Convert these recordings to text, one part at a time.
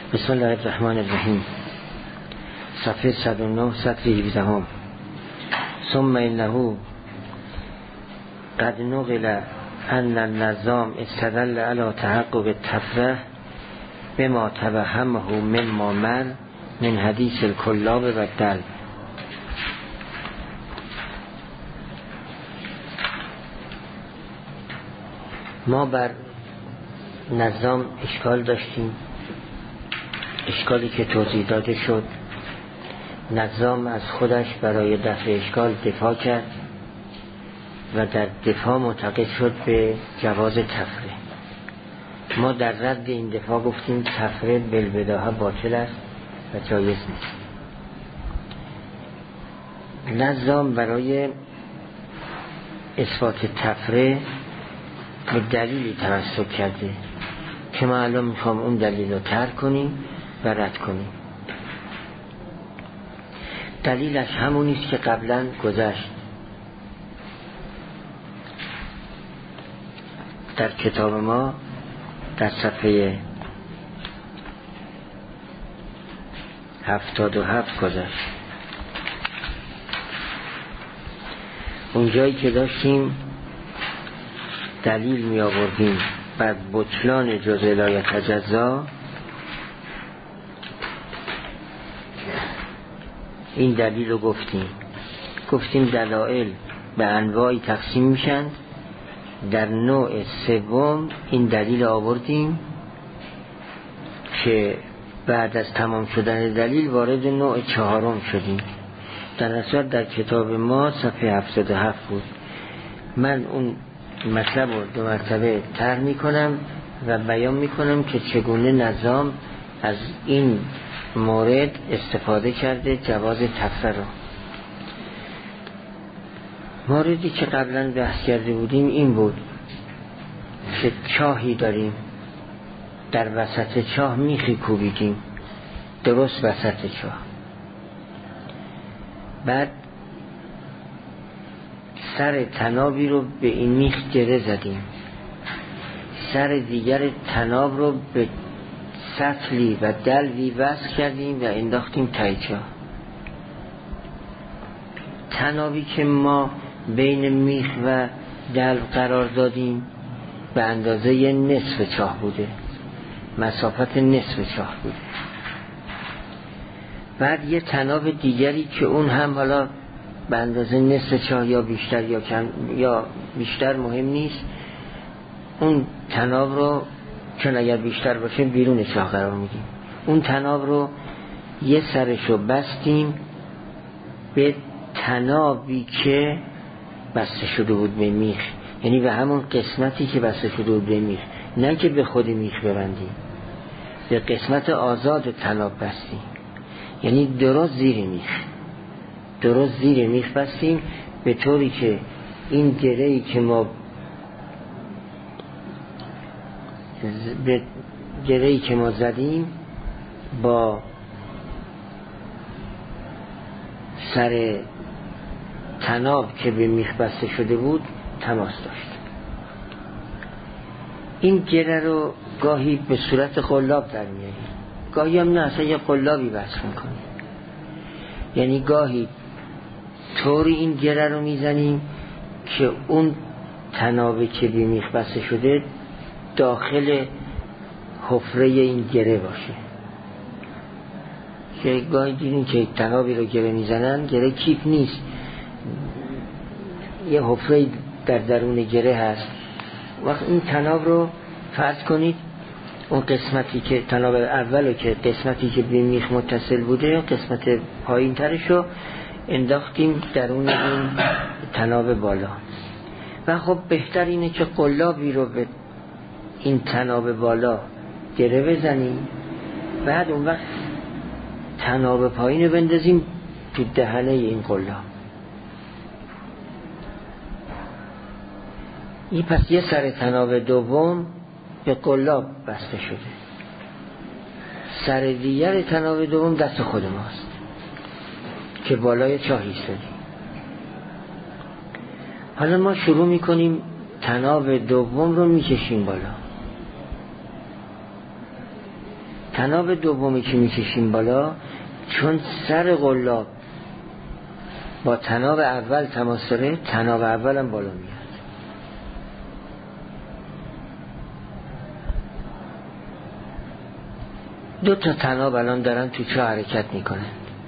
بسم الله الرحمن الرحیم. صفحه 109 سطر 17. ثم انه قد نقل ان النظام استدل على تحقق التفره بما توهمه مما مر من حدیث الکلاب و دلب. ما بر نظام اشکال داشتیم، اشکالی که توضیح داده شد. نظام از خودش برای دفع اشکال دفاع کرد و در دفاع معتقد شد به جواز تفره. ما در رد این دفاع گفتیم تفره بالبداهه باطل است و جایز نیست. نظام برای اثبات تفره به دلیلی تمسک کرده که ما الان میخوام اون دلیل رو ترک کنیم و رد کنیم. دلیلش همونیست که قبلا گذشت. در کتاب ما در صفحه 77 گذشت. اونجایی که داشتیم دلیل می آوردیم بر بطلان جزء لا یتجزا، این دلیل رو گفتیم دلائل به انواعی تقسیم میشن. در نوع سوم این دلیل آوردیم که بعد از تمام شدن دلیل وارد نوع چهارم شدیم. در اصل در کتاب ما صفحه 77 بود. من اون مطلب رو 2 مرتبه طرح میکنم و بیان میکنم که چگونه نظام از این مورد استفاده کرده جواز تفره رو. موردی که قبلا بحث کرده بودیم این بود که چاهی داریم، در وسط چاه میخی کوبیدیم، درست وسط چاه. بعد سر تنابی رو به این میخ گره زدیم، سر دیگر تناب رو به سطلی و دلوی وصل کردیم و انداختیم ته چاه. تنابی که ما بین میخ و دلو قرار دادیم به اندازه نصف چاه بوده، مسافت نصف چاه بوده. بعد یه تناب دیگری که اون هم حالا به اندازه نصف چاه یا بیشتر یا کم یا بیشتر مهم نیست، اون تناب رو چون اگر بیشتر باشه بیرون چاه قرار میدیم. اون تناب رو یه سرشو بستیم به تنابی که بسته شده بود به میخ، یعنی به همون قسمتی که بسته شده بود به میخ، نه که به خود میخ ببندیم، به قسمت آزاد تناب بستیم، یعنی درست زیر میخ بستیم، به طوری که این گره‌ای که ما زدیم با سر تناب که به میخ بسته شده بود تماس داشت. این گره رو گاهی به صورت قلاب در میاریم، گاهی هم نه اصلا یه قلابی بست میکنیم. یعنی گاهی طوری این گره رو میزنیم که اون تنابی که به میخ بسته شده داخل حفره این گره باشه. که گاهی دیدیم که تنابی رو گره میزنن، گره کیپ نیست، یه حفره در درون گره هست. وقت این تناب رو فرض کنید اون قسمتی که تناب اولو که قسمتی که به میخ متصل بوده، قسمت پایین ترش رو انداختیم درون این تناب بالا. و خب بهتر اینه که قلابی رو به این تناب بالا گره بزنیم، بعد اون وقت تناب پایین رو بندازیم تو دهنه این قلاب. این پس یه سر تناب دوم به قلاب بسته شده، سر دیگر تناب دوم دست خود ماست که بالای چاه ایستادیم. حالا ما شروع میکنیم تناب دوم رو میکشیم بالا. تناب دومی که میکشیم بالا، چون سر قلاب با تناب اول تماس داره، تناب اول هم بالا میاد. دو تا تناب الان دارن تو چاه حرکت میکنن.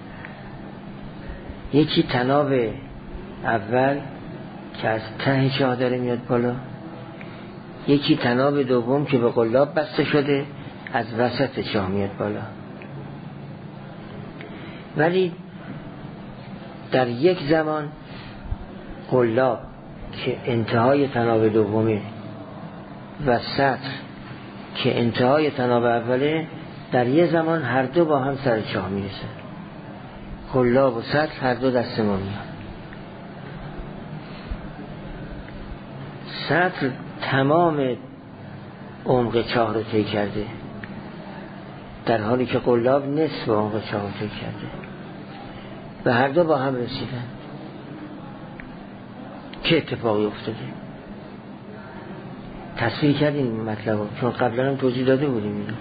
یکی تناب اول که از ته چاه داره میاد بالا، یکی تناب دوم که به قلاب بسته شده از وسط چاه میاد بالا. ولی در یک زمان قلاب که انتهای تناب دومه و سطر که انتهای تناب اوله، در یه زمان هر دو با هم سر چاه میرسه. قلاب و سطر هر دو دست ما میاد. سطر تمام عمق چاه رو طی کرده، در حالی که قلاب نصف عمق چاه رو طی کرده و هر دو با هم رسیدن. چه اتفاقی افتاده؟ تصویر کردیم این مطلب رو، چون قبلا هم توضیح داده بودیم اینو.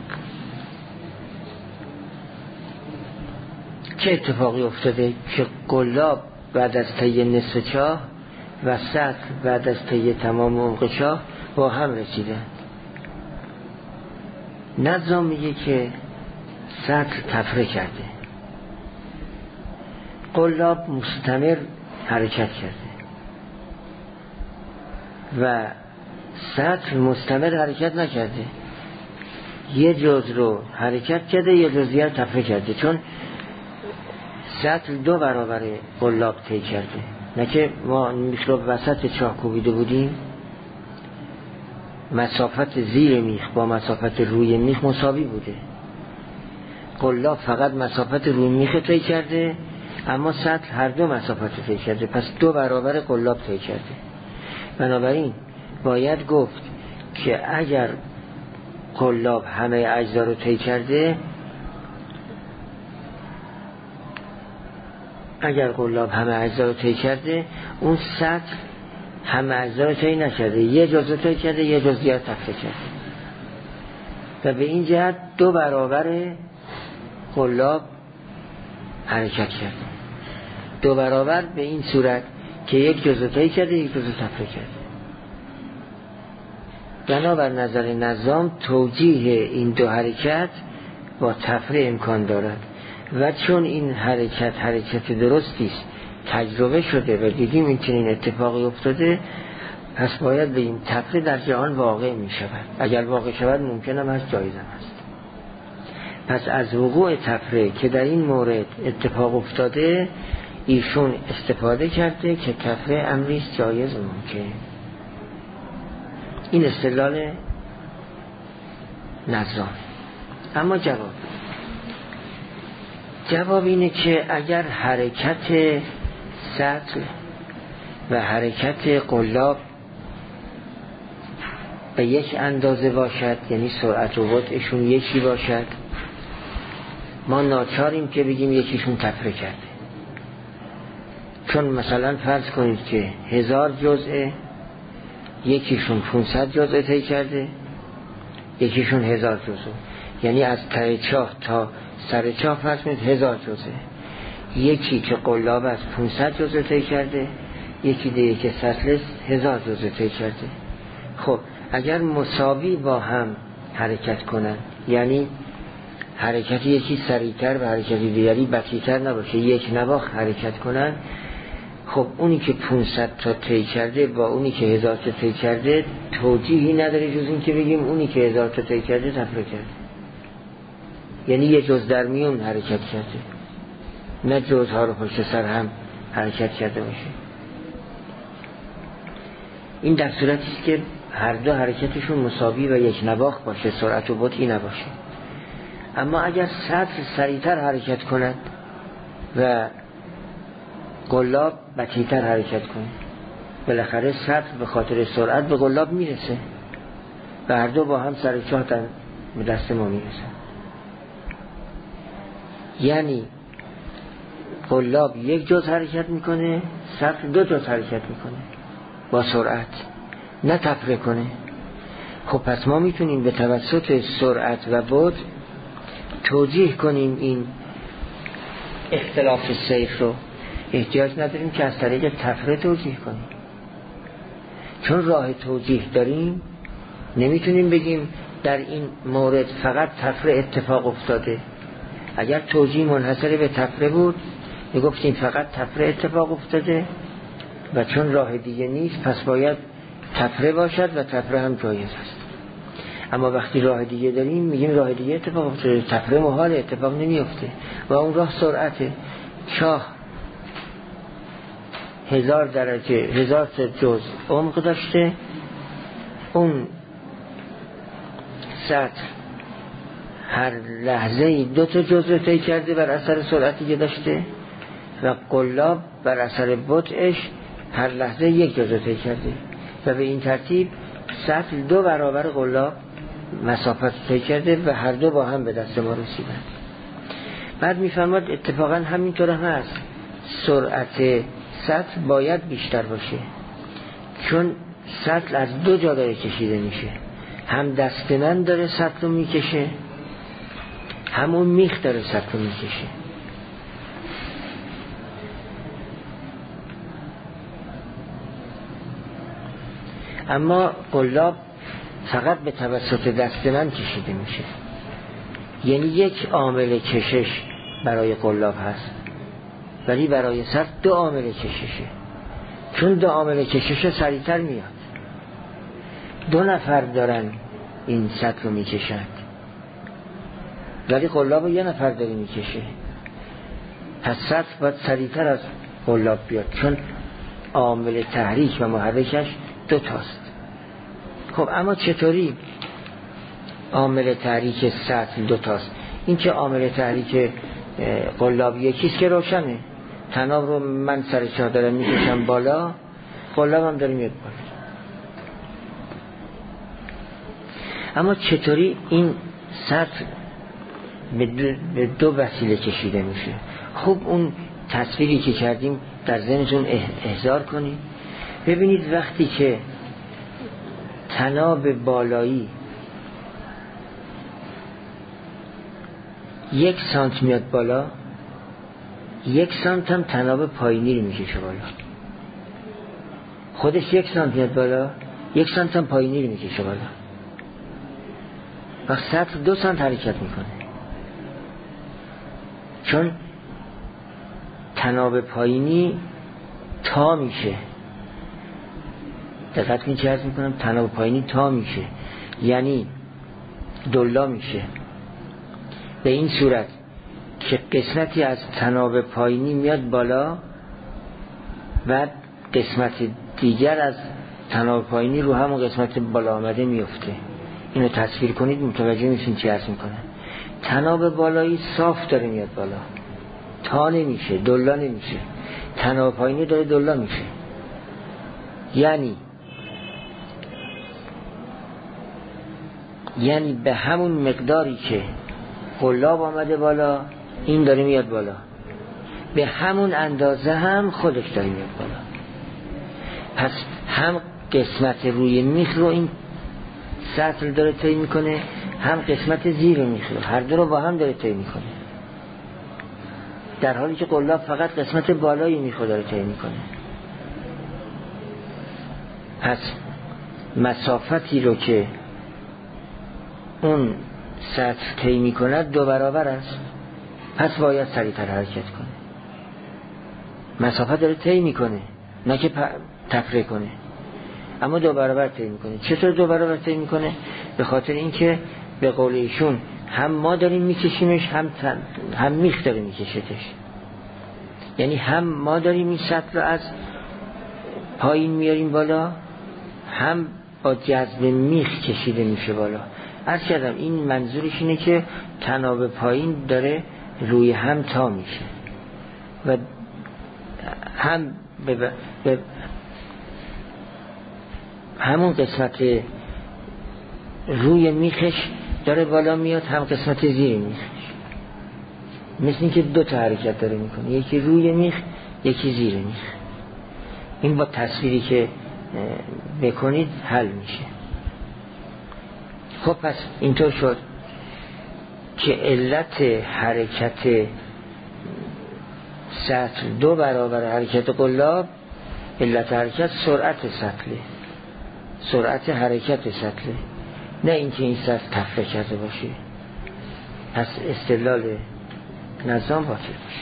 چه اتفاقی افتاده که قلاب بعد از طی نصف چاه و سطر بعد از طی تمام عمق چاه با هم رسیدن؟ نظام میگه که سطر تفره کرده، قلاب مستمر حرکت کرده و سطر مستمر حرکت نکرده. یه جز رو حرکت کرده، یه جز دیگر تفره کرده، چون سطر 2 برابر قلاب طی کرده. نه که ما میخلاب وسط چاه کوبیده بودیم، مسافت زیر میخ با مسافت روی میخ مساوی بوده. قلاب فقط مسافت روی میخ طی کرده، اما سطر هر دو مسافت طی کرده، پس 2 برابر قلاب طی کرده. بنابراین باید گفت که اگر قلاب همه اجزا رو طی کرده، اون سطر همه اجزا رو طی نکرده، یه جزء طی کرده، یه جزء دیگر تفره کرده و به این جهت 2 برابر قلاب حرکت کرده. 2 برابر به این صورت که یک جزء طی کرده، یک جزء تفره کرده. بنابر نظر نظام توجیه این 2 حرکت با تفره امکان دارد و چون این حرکت درستی است، تجربه شده و دیدیم این چنین اتفاقی افتاده، پس باید به این تفره در جهان واقع می شود. اگر واقع شود ممکنم هست، جایزم هست. پس از وقوع تفره که در این مورد اتفاق افتاده، ایشون استفاده کرده که تفره امریست جایز ممکن. این استدلال نظام. اما جواب اینه که اگر حرکت سطر و حرکت قلاب به یک اندازه باشد، یعنی سرعت و وضعشون یکی باشد، ما ناچاریم که بگیم یکیشون تفره کرده. چون مثلا فرض کنید که 1000 جزء، یکیشون 500 جزء طی کرده، یکیشون 1000 جزء، یعنی از ته چاه تا سر چاه فرض کنید 1000 جزء. یکی که قلاب از 500 جزء طی کرده، یکی دیگه که سطل 1000 جزء طی کرده. خب اگر مساوی با هم حرکت کنن، یعنی حرکت یکی سریعتر و حرکت دیگری بطی‌تر نباشه، یک نواخت حرکت کنن، خب اونی که 500 تا طی کرده با اونی که 1000 تا طی کرده توجیهی نداره جز این که بگیم اونی که 1000 تا طی کرده تفره کرده، یعنی یه جز در میون حرکت کرده، نه جزها رو پشت سر هم حرکت کرده باشه. این در صورتی است که هر دو حرکتشون مساوی و یک نواخت باشه، سرعت و بطئی نباشه. اما اگر سطر سریعتر حرکت کند و قلاب بطی‌تر حرکت کنه، بالاخره سطر به خاطر سرعت به قلاب میرسه و هر دو با هم سر چاه به دست ما میرسن. یعنی قلاب یک جز حرکت میکنه، سطر 2 جز حرکت میکنه با سرعت، نه تفره کنه. خب پس ما میتونیم به توسط سرعت و بعد توجیه کنیم این اختلاف سیر رو، احتیاج نداریم که از طریق تفره توجیه کنیم، چون راه توجیه داریم. نمیتونیم بگیم در این مورد فقط تفره اتفاق افتاده. اگر توجیه منحصر به تفره بود میگفتیم فقط تفره اتفاق افتاده و چون راه دیگه نیست پس باید تفره باشد و تفره هم جایز است. اما وقتی راه دیگه داریم میگیم راه دیگه اتفاق افتاده، تفره محال، اتفاق نمیفته و اون راه سرعته. چاه 1000 درجه 1000 جز عمق داشته، اون سطح هر لحظه 2 جزء طی کرده بر اثر سرعتی که داشته و قلاب بر اثر بطئش هر لحظه 1 جزء طی کرده و به این ترتیب سطح 2 برابر قلاب مسافت طی کرده و هر دو با هم به دست ما رسیدن. بعد میفرماد اتفاقا همینطور هم هست، سرعت سطح باید بیشتر باشه چون سطح از 2 جا داره کشیده میشه، هم دست من داره سطح رو میکشه، همون میخ داره سطح رو میکشه. اما قلاب فقط به توسط دست من کشیده میشه، یعنی یک عامل کشش برای قلاب هست ولی برای سطح 2 عامل کششه، چون 2 عامل کشش سریعتر میاد. 2 نفر دارن این سطح رو میکشند ولی قلاب رو 1 نفر داره میکشه، پس سطح باید سریعتر از قلاب بیاد چون عامل تحریک و محرکش 2 تاست. خب اما چطوری عامل تحریک سطح 2 تاست؟ این که عامل تحریک قلاب یکیست که روشنه، تناب رو من سر چاه دارم میکشم بالا، قلاب هم داره میاد بالا. اما چطوری این سطح به 2 وسیله کشیده میشه؟ خوب اون تصویری که کردیم در ذهنتون احضار کنید. ببینید وقتی که تناب بالایی 1 سانت میاد بالا، 1 سانت هم تناب پایینی رو میکشه بالا. خودش 1 سانت میاد بالا، 1 سانت هم پایینی رو میکشه بالا. وقت سطح 2 سانت حرکت میکنه چون تناب پایینی تا میشه. دقت کنید چه عرض میکنم، تناب پایینی تا میشه یعنی دلا میشه. به این صورت که قسمتی از تناب پایینی میاد بالا و قسمت دیگر از تناب پایینی رو همون قسمت بالا آمده میفته. اینو تصویر کنید متوجه میشین چی عرض میکنه. تناب بالایی صاف داره میاد بالا، تا نمیشه، دلا نمیشه. تناب پایینی داره دلا میشه، یعنی به همون مقداری که قلاب آمده بالا این داره میاد بالا، به همون اندازه هم خودش داره میاد بالا. پس هم قسمت روی میخ رو این سطح داره طی میکنه، هم قسمت زیر میخ رو، هر دو رو با هم داره طی میکنه، در حالی که قلاب فقط قسمت بالای میخ رو داره طی میکنه. پس مسافتی رو که اون سطح طی میکند 2 برابر است، پس باید سریعتر حرکت کنه. مسافت داره طی میکنه نه که تفریع کنه، اما 2 برابر طی میکنه. چطور 2 برابر طی میکنه؟ به خاطر اینکه به قول ایشون هم ما داریم میکشیمش هم میخ داره میکشتش، یعنی هم ما داریم این سطح رو از پایین میاریم بالا، هم با جذب میخ کشیده میشه بالا. عرض کردم این منظورش اینه که تناب پایین داره روی هم تا میشه و هم همون قسمت روی میخش داره بالا میاد، هم قسمت زیر میخش، مثل این که 2 تا حرکت داره میکنه، یکی روی میخ یکی زیر میخ. این با تصویری که بکنید حل میشه. خب پس اینطور شد که علت حرکت سطل 2 برابر حرکت قلاب، علت حرکت سرعت سطله، سرعت حرکت سطله، نه اینکه این سطل تفره کرده باشه. پس استدلال نظام باطل باشه.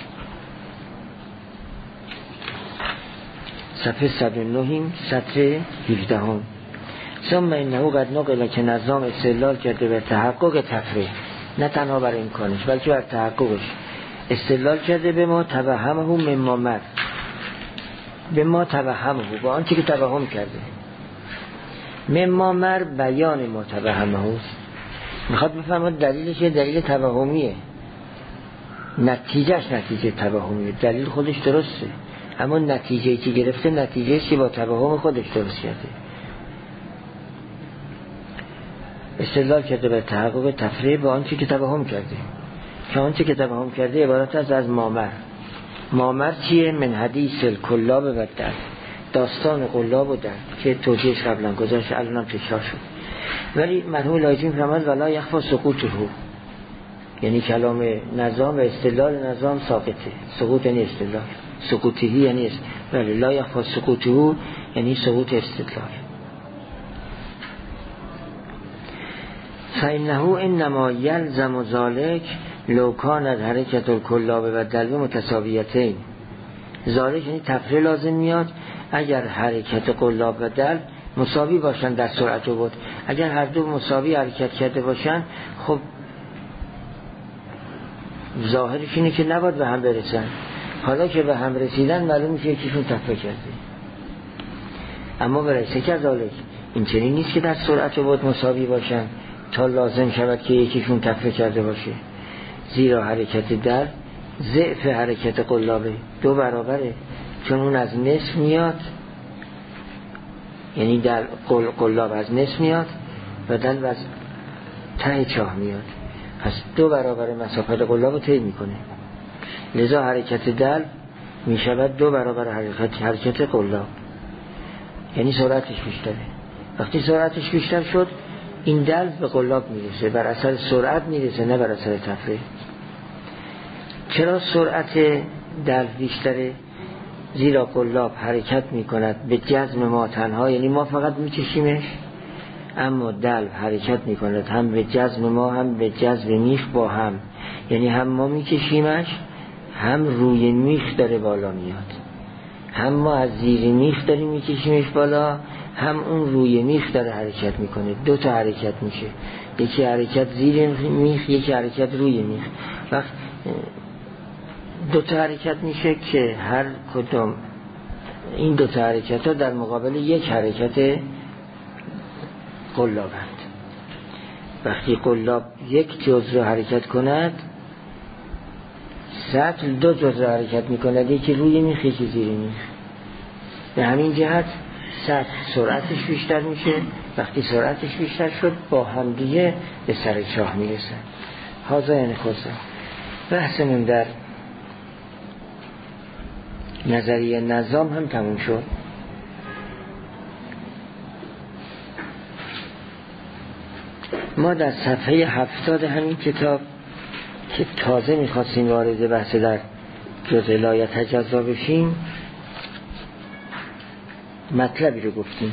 صفحه 109 سطر 17 ثم انه قد نقل که نظام استدلال کرده به تحقق تفره، نه تنها بر امکانش بلکه بر تحققش استدلال کرده. به ما توهمه مما مر، به ما توهمه، با آنچه که توهم کرده. مما مر بیان ما توهمه است، میخواد بفهمد دلیلش دلیل توهمیه، نتیجهش نتیجه توهمیه. دلیل خودش درسته اما نتیجه‌ای که گرفته نتیجه‌ای که با توهم خودش درست کرده. استدلال کرده به تحقق تفریع با آنچه که توهم کرده، که آنچه که توهم کرده عبارت است از مامر. مامر چیه؟ من حدیث الکلاب و درد، داستان قلاب و درد که توجیهش قبلا گذاشت، الان هم تکرار شد. ولی مرحوم لایجی فرمود ولا یخفی سقوطه، یعنی کلام نظام و استدلال نظام ساقطه. سقوط یعنی استدلال، سقوطی یعنی ولی لا یخفی سقوطه یعنی سقوط استدلال. فإنه انما یلزم ذلك لو کانت حرکت الکلاب و دلو متساویتین. ذالک یعنی تفریع لازم میاد اگر حرکت قلاب و دلو مساوی باشن در سرعت و بعد. اگر هر دو مساوی حرکت کرده باشن خب ظاهرش اینه که نباید به هم برسن. حالا که به هم رسیدن معلوم میشه یکیشون تفریع کرده. اما برای که ذالک این چنین نیست که در سرعت و بعد مساوی باشن تا لازم شود که یکیشون تفریع کرده باشه. زیرا حرکت دلو ضعف حرکت قلابه، 2 برابره، چون اون از نصف میاد، یعنی در قلاب از نصف میاد و دلو از ته چاه میاد، پس 2 برابر مسافت قلاب رو طی میکنه. لذا حرکت دلو میشود 2 برابر حرکت قلاب، یعنی سرعتش بیشتره. وقتی سرعتش بیشتر شد این دلو به قلاب میرسه، بر اثر سرعت میرسه نه بر اثر تفریع. چرا سرعت دلو بیشتره؟ زیرا قلاب حرکت میکند به جذب ما تنها، یعنی ما فقط میکشیمش، اما دلو حرکت میکند هم به جذب ما هم به جذب میخ با هم، یعنی هم ما میکشیمش هم روی میخ داره بالا میاد، هم ما از زیر میخ داریم میکشیمش بالا، هم اون روی میخ داره حرکت میکنه. 2 تا حرکت میشه، یکی حرکت زیر میخ یکی حرکت روی میخ. وقت 2 تا حرکت میشه که هر کدوم این 2 تا حرکت ها در مقابل یک حرکت قلابند. وقتی قلاب یک جزء رو حرکت کند سطل 2 جزء رو حرکت میکند، یکی روی میخ یکی زیر میخ. به همین جهت سطل سرعتش بیشتر میشه. وقتی سرعتش بیشتر شد با همدیگه به سر چاه میرسن. هازا یعنی خودزا. بحثمون در نظریه نظام هم تموم شد. ما در صفحه 70 همین کتاب که تازه میخواستیم وارد بحث در جزء لا یتجزا بشیم مطلبی رو گفتیم.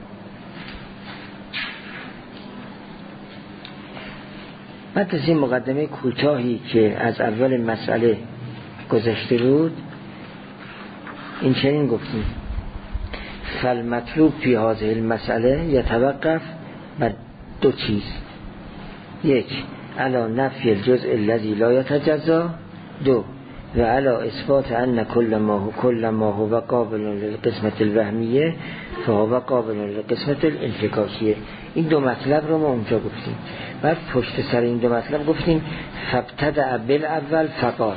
بعد از این مقدمه کوتاهی که از اول مسئله گذشته بود این چنین گفتیم: فالمطلوب فی هذه المسئله یتوقف بر 2 چیز: 1 علی نفی الجزء الذی لا یتجزا، 2 و علی اثبات ان کل ما هو قابل للقسمت الوهمیه فهو قابل للقسمت الانفکاکیه. این 2 مطلب رو ما اونجا گفتیم. بعد پشت سر این 2 مطلب گفتیم فابتدأ بالاول فقال.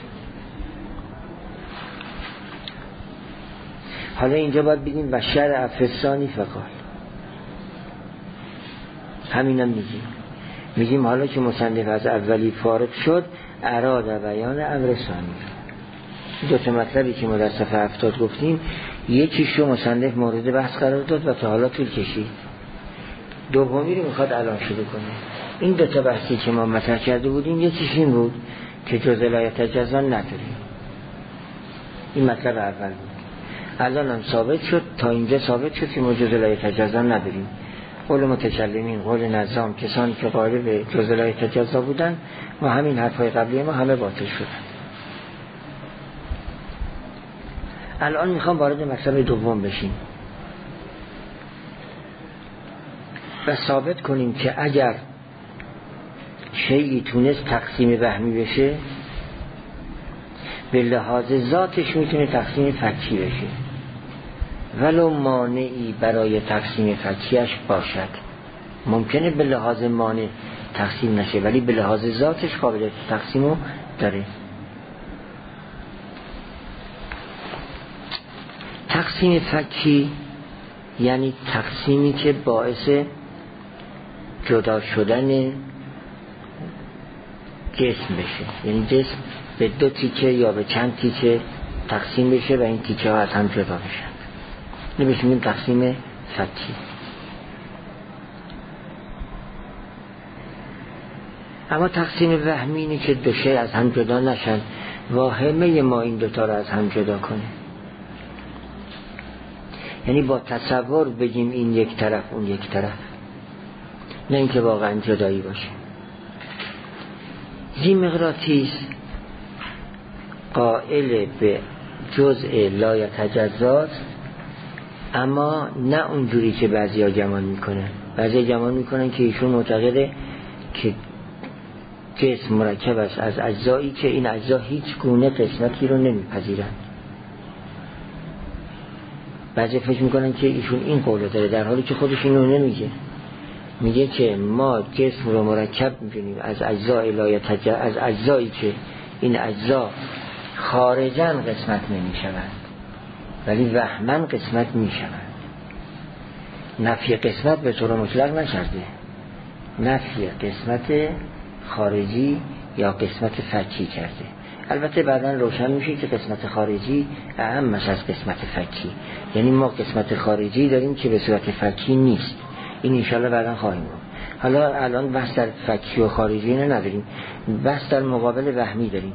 حالا اینجا باید بگیم و شرع فی الثانی فقال. همینم میگیم حالا که مصنف از اولی فارغ شد اراد بیان امر ثانی. 2 تا مطلبی که ما در صفحه 70 گفتیم یکیشو مصنف مورد بحث قرار داد و تا حالا طول کشید دومی رو میخواد الان شروع کنه. این دو تا بحثی که ما مطرح کرده بودیم یکیش این بود که جزء لا یتجزا نداریم. این مطلب اول بود. الان هم ثابت شد، تا اینجا ثابت شد که ما جزء لا یتجزا نداریم. قول متکلمین، قول نظام، کسانی که قائل به جزء لا یتجزا بودن و همین حرفای قبلی ما همه باطل شدن. الان میخوام وارد مطلب دوم بشیم و ثابت کنیم که اگر شیئی تونست تقسیم وهمی بشه، به لحاظ ذاتش میتونه تقسیم فکی بشه ولو مانعی برای تقسیم فکیش باشد. ممکنه به لحاظ مانع تقسیم نشه ولی به لحاظ ذاتش قابلیت تقسیمو داره. تقسیم فکی یعنی تقسیمی که باعث جدا شدن جسم بشه، یعنی جسم به دو تیکه یا به چند تیکه تقسیم بشه و این تیکه ها از هم جدا بشن. اینو بهش میگیم تقسیم فکی. اما تقسیم وهمی اینه که دو شی از هم جدا نشن و همه ما این دوتا رو از هم جدا کنه، یعنی با تصور بگیم این یک طرف اون یک طرف، نه اینکه واقعا جدایی باشه. ذی‌مقناطیس قائل به جزء لا یتجزا، اما نه اونجوری که بعضیا گمان میکنن. بعضیا گمان میکنن که ایشون معتقده که جسم مرکب است از اجزایی که این اجزا هیچ گونه قسمتی رو نمیپذیرن. بعضی فکر میکنن که ایشون این قول داره، در حالی که خودش اینو نمیگه. میگه که ما جسم رو مرکب میدونیم از اجزای لا یتجزا، از اجزایی که این اجزا خارجاً قسمت نمیشوند ولی وهماً قسمت میشوند. نفی قسمت به طور مطلق نکرده، نفی قسمت خارجی یا قسمت فکی کرده. البته بعداً روشن میشه که قسمت خارجی اهم از قسمت فکی، یعنی ما قسمت خارجی داریم که به صورت فکی نیست. این انشالله بعداً خواهیم بود. حالا الان بحث در فکی و خارجی نداریم، بحث در مقابل وهمی داریم.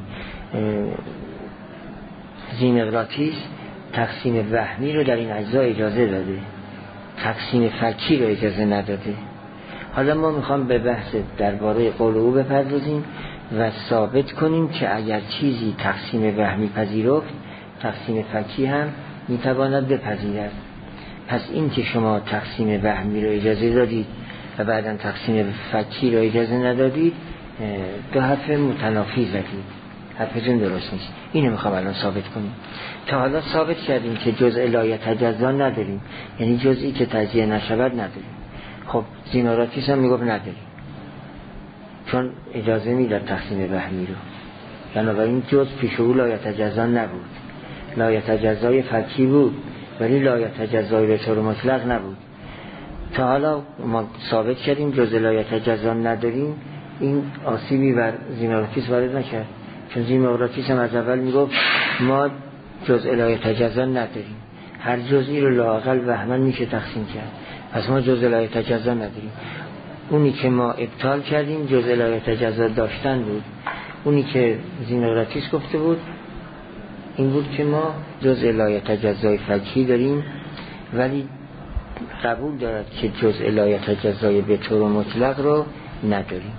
ذی‌مقناطیس تقسیم وهمی رو در این اجزا اجازه داده، تقسیم فکی رو اجازه نداده. حالا ما میخوام به بحث درباره قول او بپردازیم و ثابت کنیم که اگر چیزی تقسیم وهمی پذیرفت، تقسیم فکی هم میتواند بپذیرد. پس این که شما تقسیم وهمی رو اجازه دادید و بعداً تقسیم فکی رو اجازه ندادید، دو حرف متنافی زدید، حرفتون درست نیست. اینو میخوام الان ثابت کنیم. تا حالا ثابت کردیم که جزء لا یتجزا نداریم، یعنی جزئی که تجزیه نشود نداریم. خب ذی‌مقناطیس هم میگفت نداریم چون اجازه میداد تقسیم وهمی رو، بنابراین جزء پیش او لا یتجزا نبود. لا یتجزای فکی بود ولی لا یتجزای به طور مطلق نبود. تا حالا ما ثابت کردیم جزء لا یتجزا نداریم، این آسیبی بر ذی‌مقناطیس وارد نکرد، چون ذی‌مقناطیس هم از اول میگفت ما جزء لا یتجزا نداریم، هر جزئی رو لااقل وهماً میشه تقسیم کرد، پس ما جزء لا یتجزا نداریم. اونی که ما ابطال کردیم جزء لا یتجزا داشتن بود. اونی که ذی‌مقناطیس گفته بود این بود که ما جزء لا یتجزای فکی داریم ولی قبول دارد که جزء لا یتجزای به طور مطلق رو نداریم.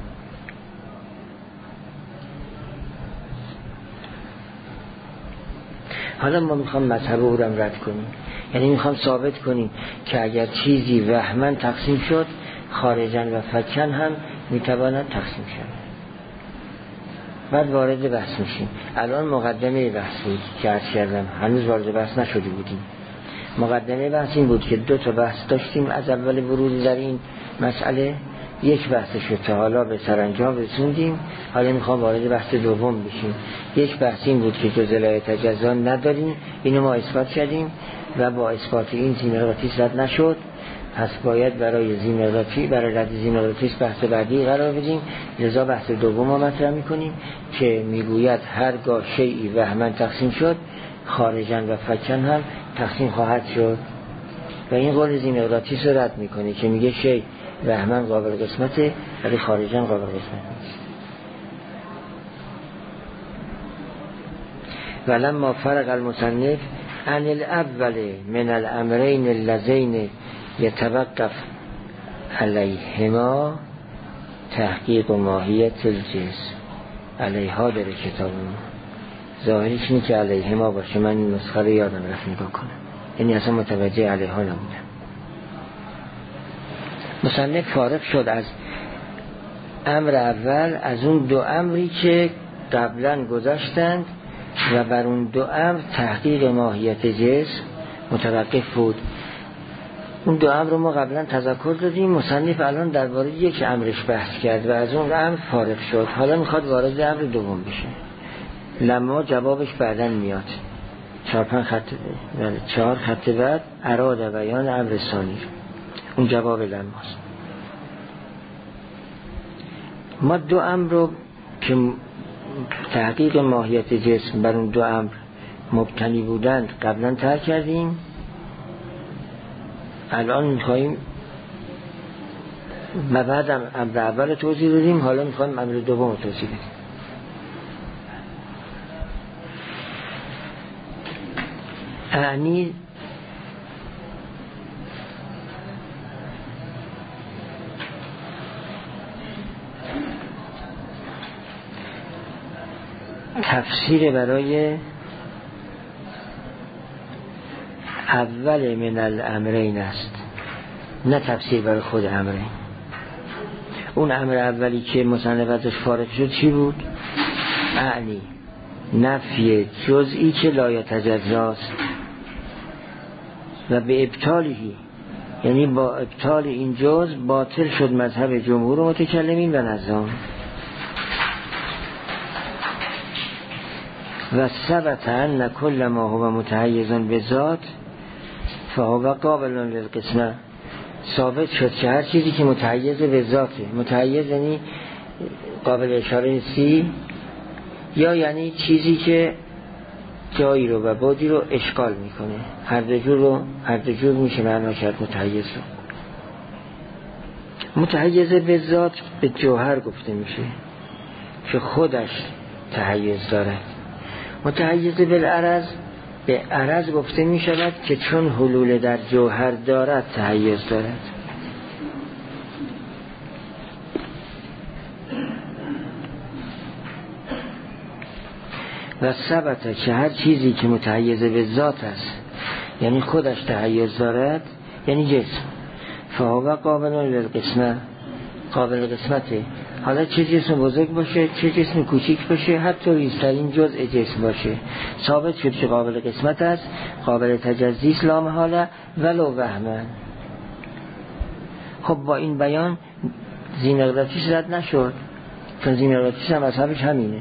حالا ما میخوام مذهب او رو رد کنیم، یعنی میخوام ثابت کنیم که اگر چیزی وهماً تقسیم شد، خارجاً و فکاً هم میتواند تقسیم شد. بعد وارد بحث میشیم. الان مقدمه بحث بود که عرض کردم، هنوز وارد بحث نشده بودیم. مقدمه بحث این بود که دو تا بحث داشتیم از اول ورود در این مسئله، یک بحثش رو تا حالا به سرانجام رسوندیم، حالا میخوام وارد بحث دوم بشیم. یک بحث این بود که جزء لا یتجزا نداریم، اینو ما اثبات کردیم و با اثبات این ذی‌مقناطیس رد نشد، پس باید برای رد ذی‌مقناطیس بحث بعدی قرار بدیم. لذا بحث دوم رو مطرح میکنیم که میگوید هرگاه شیئی وهماً تقسیم شد، خارجاً و فکاً هم تقسیم خواهد شد. و این قول ذی‌مقناطیس رو رد میکنه که میگه شیء وهمن قابل قسمته ولی خارجا قابل قسمت نیست. ولما فرق المصنف عن الاول من الامرين اللذين يتوقف علیهما تحقیق ماهیت الجنس، علیها داره کتاب ما، ظاهرش اینه که علیهما باشه. من این نسخه رو یادم رفت نگاه کنم، یعنی اصلا متوجه علیها نبودم. مصنف فارغ شد از امر اول، از اون دو امری که قبلا گذاشتند و بر اون دو امر تحقیق ماهیت جسم متوقف بود. اون دو امر رو ما قبلا تذکر دادیم. مصنف الان درباره یک امرش بحث کرد و از اون امر فارغ شد، حالا میخواد وارد امر دوم بشه. لما جوابش بعدن میاد، 4 خط بعد اراده بیان امر ثانی، اون جواب لماست. ما دو امر رو که تحقیق ماهیت جسم بر اون دو امر مبتنی بودند قبلا ترک کردیم. الان میخواییم بعدم امر اول توضیح دادیم، حالا میخوایم امر دوم توضیح بدیم. اعنی تفسیر برای اول من الامرین است، نه تفسیر برای خود امرین. اون امر اولی که مصنف ازش فارغ شد چی بود؟ اعنی نفی جزئی که لا یتجزاست و به ابطالی، یعنی با ابطال این جز باطل شد مذهب جمهور متکلمین و نظام. و ثبت ان کل ما هو متحیز به ذات فهو قابل للقسمه، ثابت شد که هر چیزی که متحیز به ذاته، متحیز یعنی قابل اشاره سی، یا یعنی چیزی که جایی رو و بعدی رو اشغال میکنه. هر دو جور میشه معنا کرد متحیز رو. متحیز به ذات به جوهر گفته میشه که خودش تحیز دارد. متحیز بالعرض به عرض گفته می شود که چون حلول در جوهر دارد تحیز دارد. و ثبت که هر چیزی که متحیز به ذات است یعنی خودش تحیز دارد، یعنی جسم، فهو قابل للقسمه، قابل قسمته. حالا چه جسم بزرگ باشه چه جسم کوچیک باشه، حتی ریزترین جزء جسم باشه، ثابت شد که قابل قسمت است، قابل تجزی است لا محاله ولو وهمن. خب با این بیان زینقراطیس رد نشد، چون زینقراطیس هم مذهبش همینه.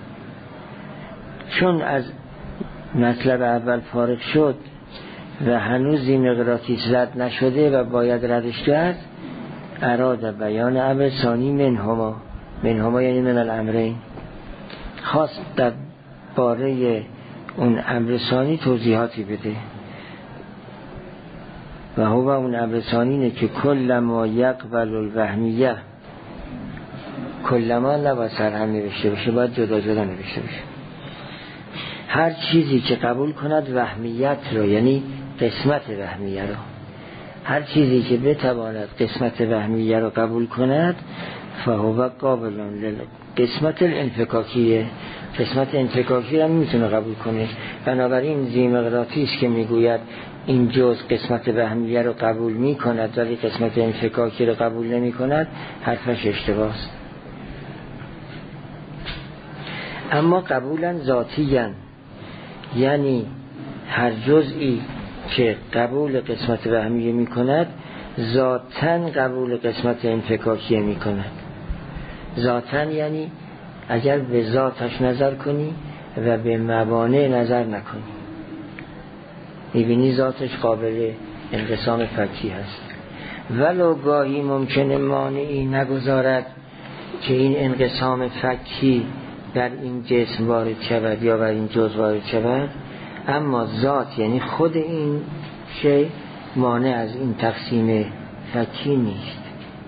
چون از مطلب اول فارغ شد و هنوز زینقراطیس رد نشده و باید ردش کرد، اراده بیان امر ثانی منهما یعنی من الامرین، خواست در باره اون امر ثانی توضیحاتی بده. و هو اون امر ثانی اینه که کل ما یقبل الوهمیه، کل ما نباید سرهم نوشته بشه، باید جدا جدا نوشته بشه. هر چیزی که قبول کند وهمیت رو، یعنی قسمت وهمیه رو، هر چیزی که بتواند قسمت وهمیه رو قبول کند فهو قابل قسمت الانفکاکیه، قسمت انفکاکی رو میتونه قبول کنه. بنابراین زیمقراطیس که میگوید این جز قسمت وهمیه رو قبول میکند ولی قسمت انفکاکی رو قبول نمی کند، حرفش اشتباه است. اما قبولا ذاتیاً، یعنی هر جزئی که قبول قسمت وهمیه می کند ذاتاً قبول قسمت انفکاکیه می کند. ذاتاً یعنی اگر به ذاتش نظر کنی و به موانع نظر نکنی، میبینی ذاتش قابل انقسام فکی هست. ولو گاهی ممکنه مانعی نگذارد که این انقسام فکی در این جسم وارد شود یا بر این جز وارد شود، اما ذات یعنی خود این شی مانع از این تقسیم فکی نیست.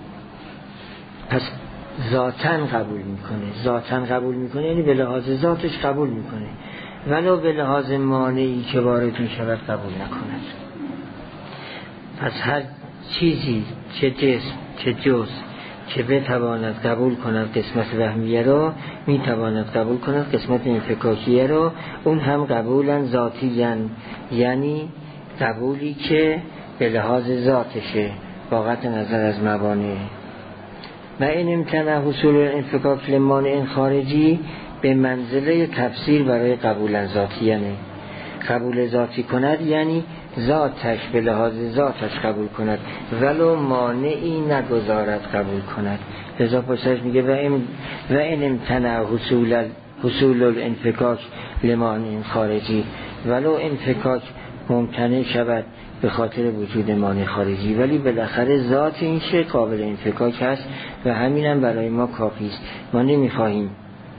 پس ذاتن قبول میکنه. ذاتن قبول میکنه یعنی به لحاظ ذاتش قبول میکنه، ولو به لحاظ مانعی که وارد میشود قبول نکند. پس هر چیزی، چه جسم چه جز، که بتواند قبول کند قسمت وهمیه رو، میتواند قبول کند قسمت انفکاکیه رو، اون هم قبولا ذاتیاً، یعنی قبولی که به لحاظ ذاتشه با قطع نظر از موانع. و این امتناع حصول انفکاک لمانع خارجی به منزله تفسیر برای قبول ذاتیانه. قبول ذاتی کند یعنی ذاتش به لحاظ ذاتش قبول کند ولو مانعی نگذارد قبول کند. لذا پسش میگه و این امتناع حصول الانفکاک لمانع خارجی، ولو انفکاک ممتنع شود به خاطر وجود مانع خارجی، ولی بالاخره ذات این شی قابل انفکاک هست و همینم برای ما کافی است. ما نمیخواهیم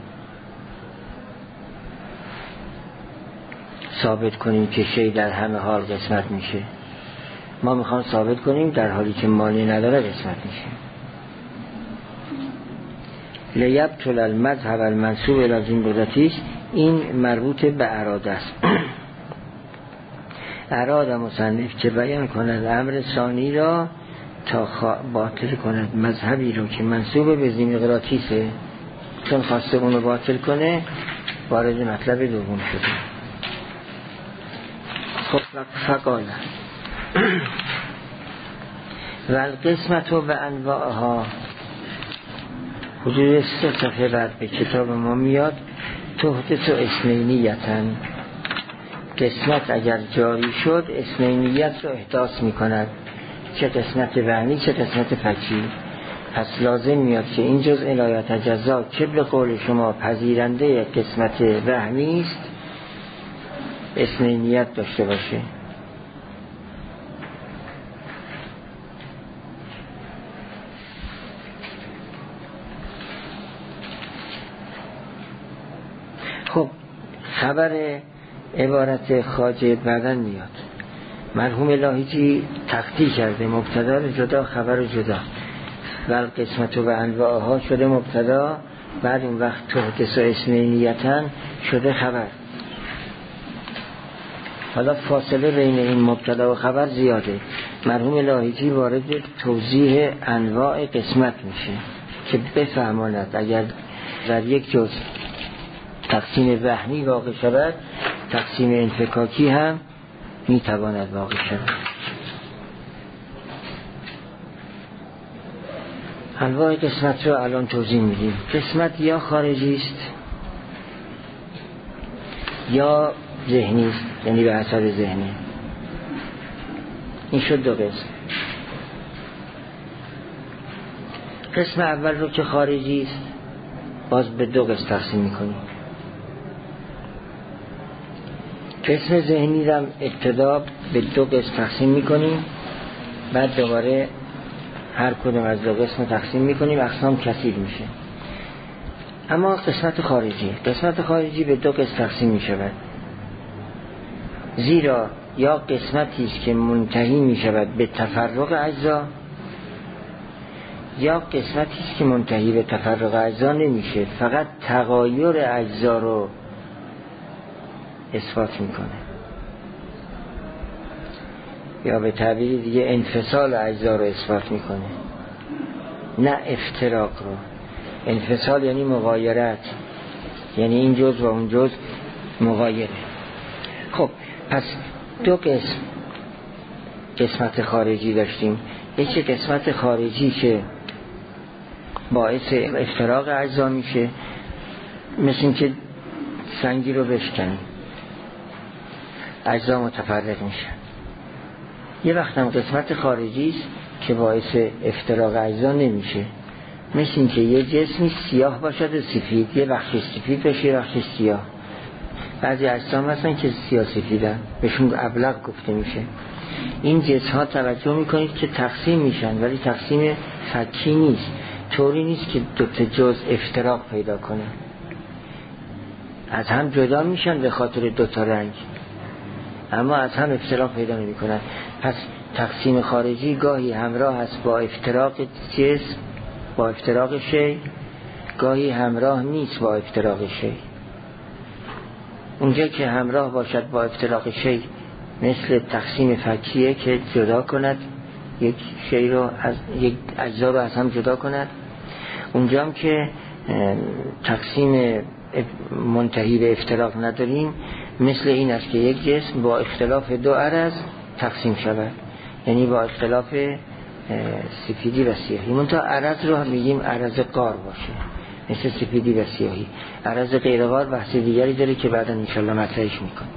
ثابت کنیم که شی در همه حال قسمت میشه، ما میخوام ثابت کنیم در حالی که مانع نداره قسمت میشه. لیبطل المذهب المنسوب الی جملتی، این مربوط به اراده است. اراده مصنف که بیان کند امر ثانی را تا باطل کند مذهبی رو که منسوب به زیمقراطیسه، چون خواسته اونو باطل کنه وارد مطلب دوم شده. خب فقاله و القسمت و به انواعها، حدود 3 صفحه بعد به کتاب ما میاد تحدث و اثنینیتن، قسمت اگر جاری شد اثنینیت رو احداث میکند، چه قسمت وهمی چه قسمت فکی. پس لازم میاد که این جزء الایت جزا که به قول شما پذیرنده قسمت وهمی است اثنینیت داشته باشه. خب خبر عبارت خواجه بعدن میاد. مرحوم لاهیجی تختی کرده مبتدا رو جدا خبر رو جدا، ول قسمت و انواعها شده مبتدا، بعد اون وقت تحدث و اثنینیتن شده خبر. حالا فاصله بین این مبتدا و خبر زیاده. مرحوم لاهیجی وارد توضیح انواع قسمت میشه که بفهماند اگر در یک جزء تقسیم وهمی واقع شود تقسیم انفکاکی هم میتواند واقع شود. انواع قسمت رو الان توضیح میدیم. قسمت یا خارجی است یا ذهنی است، یعنی به حسب ذهنی. این شد 2 قسم. قسم اول رو که خارجی است باز به 2 قسم تقسیم میکنیم. قسم ذهنی رو ابتدا به 2 قسم تقسیم میکنیم، بعد دوباره هر کدوم از 2 قسم تقسیم میکنیم، اقسام کثیر میشه. اما قسمت خارجی به 2 قسم تقسیم میشود، زیرا یا قسمتی است که منتهی میشود به تفرق اجزا، یا قسمتی است که منتهی به تفرق اجزا نمیشه، فقط تغایر اجزا رو اثبات میکنه، یا به تعبیر دیگه انفصال اجزا رو اثبات میکنه، نه افتراق رو. انفصال یعنی مغایرت، یعنی این جزء و اون جزء مغایره. خب پس 2 قسم قسمت خارجی داشتیم. یکی قسمت خارجی که باعث افتراق اجزا میشه، مثل این که سنگی رو بشکنیم اجزا متفرق میشن. یه وقت هم قسمت خارجی است که باعث افتراق اجزا نمیشه، مثل این که یه جسمی سیاه باشد و سفید، یه وقت سفید باشه یه وقت سیاه. بعضی اجسام هستن که سیاه سفیدن، بهشون ابلق گفته میشه. این جنس ها توجه میکنید که تقسیم میشن ولی تقسیم فکی نیست، طوری نیست که 2 تا جزء افتراق پیدا کنه، از هم جدا میشن به خاطر 2 تا رنگ، اما از هم افتراق پیدا نمی کنن. پس تقسیم خارجی گاهی همراه است با افتراق جسم، با افتراق شی، گاهی همراه نیست با افتراق شی. اونجا که همراه باشد با افتراق شی مثل تقسیم فکیه که جدا کند یک شی رو از یک اجزا رو از هم جدا کند. اونجا هم که تقسیم منتهی به افتراق نداریم، مثل این است که یک جسم با اختلاف دو عرض تقسیم شود، یعنی با اختلاف سفیدی و سیاهی. منتها عرض رو هم میگیم عرض قار باشه، مثل سفیدی و سیاهی. عرض غیر قار بحث دیگری داره که بعدا انشالله مطرحش میکنیم.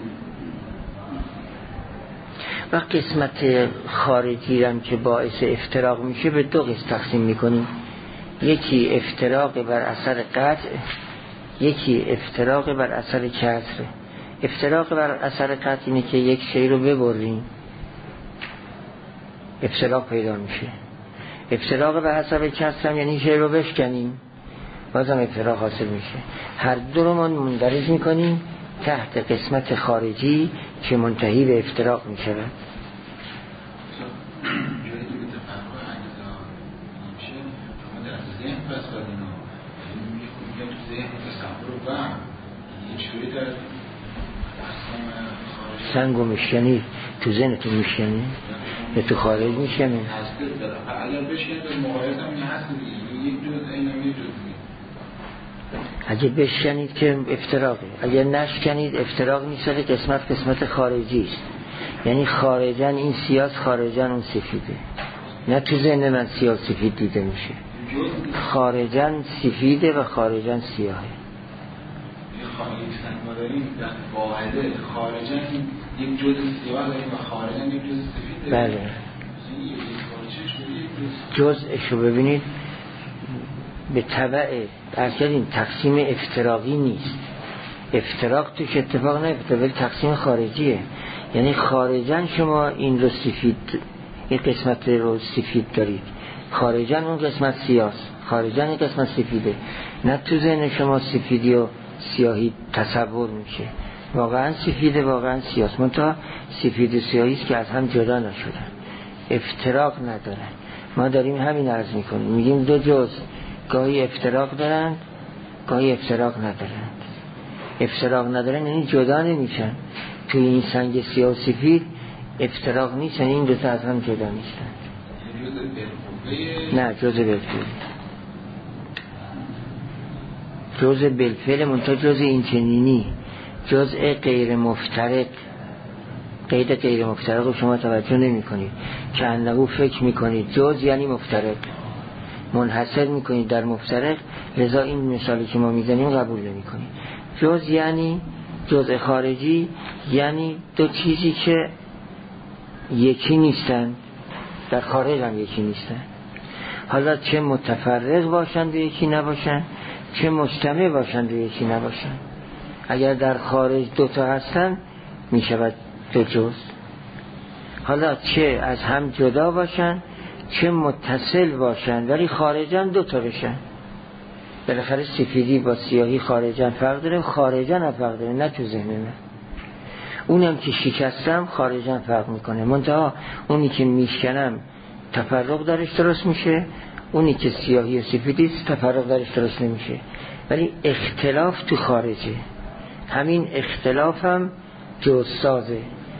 و قسمت خارجی هم که باعث افتراق میشه به دو قسم تقسیم میکنیم، یکی افتراق بر اثر قطع، یکی افتراق بر اثر کسر. افتراق بر اثر قطع اینه که یک شی رو ببریم، افتراق پیدا میشه. افتراق بر اثر کسر هم یعنی شی رو بشکنیم، بازم افتراق حاصل میشه. هر دو رو ما مندرج میکنیم تحت قسمت خارجی که منتهی به افتراق میشه. سنگو میشنی تو ذهنتون میشنی یا تو خارج میشنی؟ اگر بشکنید به مقایسه هم هست یک جزء این هم یک جزء. اگه بشکنید که افتراقه، اگر نشکنید افتراق نیست، قسمت خارجی است. یعنی خارجن این سیاه، خارجن اون سفیده. نه تو ذهن من سیاه سفید دیده میشه، خارجن سفیده و خارجن سیاهه. ما داریم در واحده خارجن یک جزء سیاه داریم و خارجن یک جزء سفیده. بله، جزءشو ببینید به تبع این تقسیم افتراقی نیست. افتراق توش اتفاق نیفته، ولی تقسیم خارجیه. یعنی خارجن شما این رو سفید، این قسمت رو سفید دارید، خارجن اون قسمت سیاست، خارجن این قسمت سفیده. نه تو ذهن شما سفیدی و سیاهی تصور میشه، واقعا سفیده، واقعا سیاست. منتها سفید و سیاهی است که از هم جدا نشدن، افتراق ندارن. ما داریم همین عرض میکنیم، میگیم دو جزء گاهی افتراق دارند، گاهی افتراق ندارند. افتراق ندارن یعنی جدا نمیشن. توی این سنگ سیاه و سفید افتراق نیستن، این دو تا از هم جدا نیستن. نه، جزء بالفعل، جزء بالفعل، منتها جزء اینچنینی، جزء غیر مفترق. قید غیر مفترق رو شما توجه نمی کنید که انهو فکر میکنید جزء یعنی مفترق، منحصر میکنید در مفترق، لذا این مثالی که ما میزنیم قبول نمی کنید. جزء یعنی جزء خارجی، یعنی دو چیزی که یکی نیستن، در خارج هم یکی نیستن. حالا چه متفرق باشند و یکی نباشند، چه مجتمع باشند و یکی نباشند. اگر در خارج دوتا هستن میشود دو جزء. حالا چه از هم جدا باشن، چه متصل باشن ولی خارجن دوتا بشن. بالاخره سفیدی با سیاهی خارجن فرق داره، خارجن هم فرق داره، نه تو ذهن من. اونم که شکستم خارجن فرق میکنه، منتها اونی که میشکنم تفرق درش درست میشه، اونی که سیاهی و سفیدی تفرق درش درست نمیشه، ولی اختلاف تو خارجه. همین اختلاف هم جزء سازه.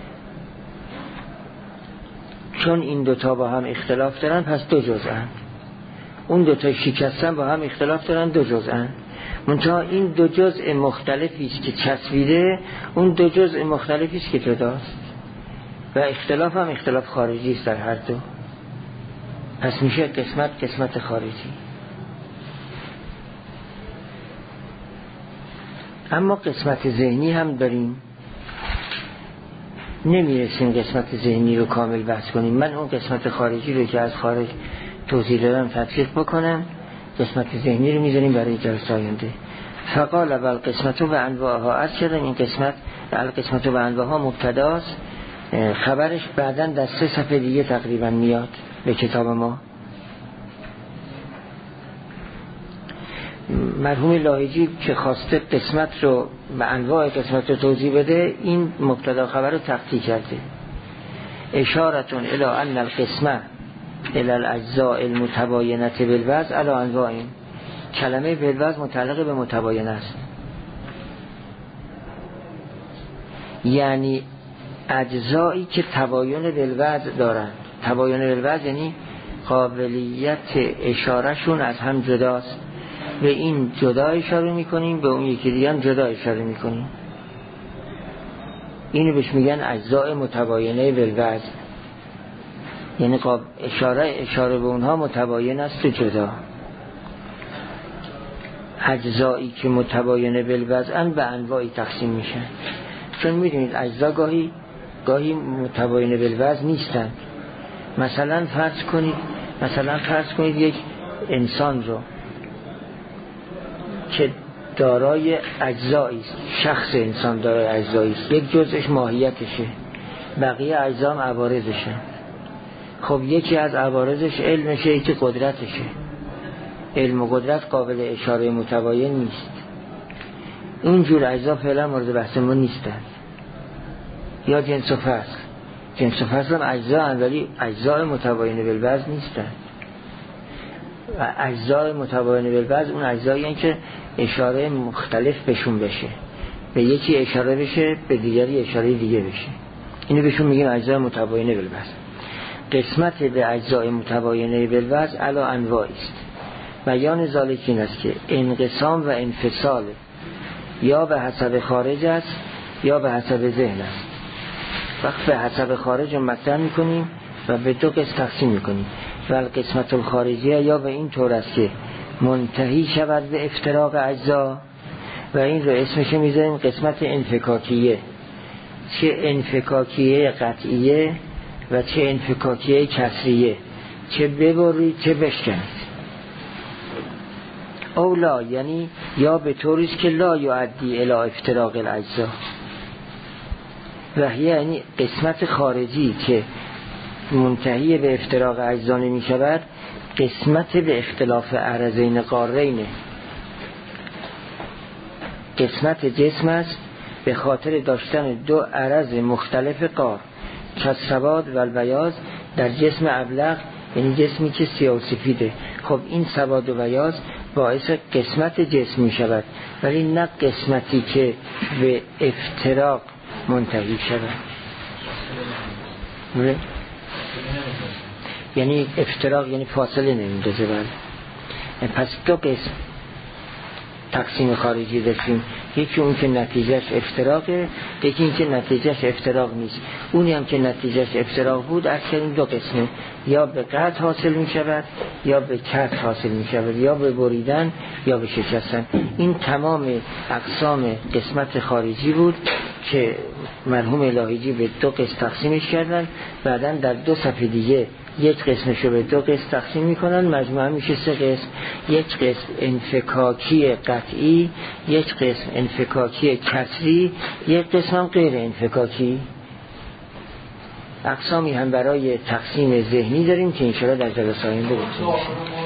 چون این دوتا با هم اختلاف دارن پس دو جزءن. اون دوتا شکستن با هم اختلاف دارن، دو جزءن. منتها این دو جزء مختلفی است که چسبیده، اون دو جزء مختلفی است که جداست. و اختلاف هم اختلاف خارجی است در هر دو. پس میشه قسمت خارجی. اما قسمت ذهنی هم داریم، نمیرسیم قسمت ذهنی رو کامل بحث کنیم. من اون قسمت خارجی رو که از خارج توضیح دادم تطبیق بکنم، قسمت ذهنی رو میذاریم برای جلسه آینده. فقال اول قسمت و انواعها. عرض کردم این قسمت و انواعها مبتداست، خبرش بعداً در 3 صفحه دیگه تقریبا میاد به کتاب ما. مرحوم لاهیجی که خواسته قسمت رو به انواع قسمت رو توضیح بده، این مبتدا خبر رو تقطیع کرده. اشارتون الی ان القسمه الی الاجزاء المتباینه بالوضع علی انواع. کلمه بالوضع متعلق به متباینه است، یعنی اجزایی که تباین بالوضع دارند. تباین بالوضع یعنی قابلیت اشارهشون از هم جداست، به این جدا اشاره میکنیم، به اون یکی دیگه هم جدا اشاره میکنیم. اینو بهش میگن اجزاء متباینه بالوضع، یعنی اشاره به اونها متباین است و جدا. اجزایی که متباینه بالوضع به انواعی تقسیم میشن، چون میدونید اجزا گاهی متباینه بالوضع نیستن. مثلا فرض کنید یک انسان رو که دارای اجزایی است، شخص انسان دارای اجزایی است، یک جزءش ماهیتشه، بقیه اجزا هم عوارضشه. خب یکی از عوارضش علمشه، یکی قدرتشه. علم و قدرت قابل اشاره متباین نیست. اونجور اجزا فعلا مورد بحث ما نیستن. یا جنس و فصل هم اجزا هستند ولی اجزای متباین بالوضع نیستن. و اجزای متباین بالوضع اون اجزایی هستند که اشاره مختلف بهشون بشه، به یکی اشاره بشه به دیگری اشاره دیگه بشه. اینو بهشون میگیم اجزای متباین بالوضع. قسمت به اجزای متباین بالوضع علی انواع است. بیان ذالک این است که انقسام و انفصال یا به حسب خارج است یا به حسب ذهن است. وقت به حسب خارج مطرح میکنیم و به دو قسم تقسیم میکنیم. و القسمت الخارجیه یا به این طور است که منتهی شود به افتراق اجزا، و این رو اسمش میذاریم قسمت انفکاکیه. چه انفکاکیه قطعیه و چه انفکاکیه کسریه، چه ببرید چه بشکنید. اولا یعنی یا به طوری است که لا یؤدی الی افتراق الاجزا، و یعنی قسمت خارجی که منتهی به افتراق اجزا نمی شود، قسمت به اختلاف عرضین قارین. قسمت جسم است به خاطر داشتن دو عرض مختلف قار، که سواد و البیاض در جسم ابلغ، یعنی جسمی که سیاه و سفیده. خب این سواد و بیاض باعث قسمت جسم می شود، ولی نه قسمتی که به افتراق منتهی شود. یعنی افتراق یعنی فاصله نمیندازه. پس دو قسم تقسیم خارجی داشتیم، یکی اون که نتیجهش افتراقه، یکی این که نتیجهش افتراق نیست. اونی هم که نتیجهش افتراق بود از کردیم دو قسمه، یا به قطع حاصل می شود یا به کسر حاصل می شود، یا به بریدن یا به شکستن. این تمام اقسام قسمت خارجی بود که مرحوم الهیجی به دو قسم تقسیمش کردن. بعدن در دو صفحه دیگه یک قسمشو به دو قسم تقسیم میکنن، مجموعه میشه سه قسم. یک قسم انفکاکی قطعی، یک قسم انفکاکی کسری، یک قسم هم غیر انفکاکی. اقسامی هم برای تقسیم ذهنی داریم که انشاءالله در جلسه آینده بکنیم.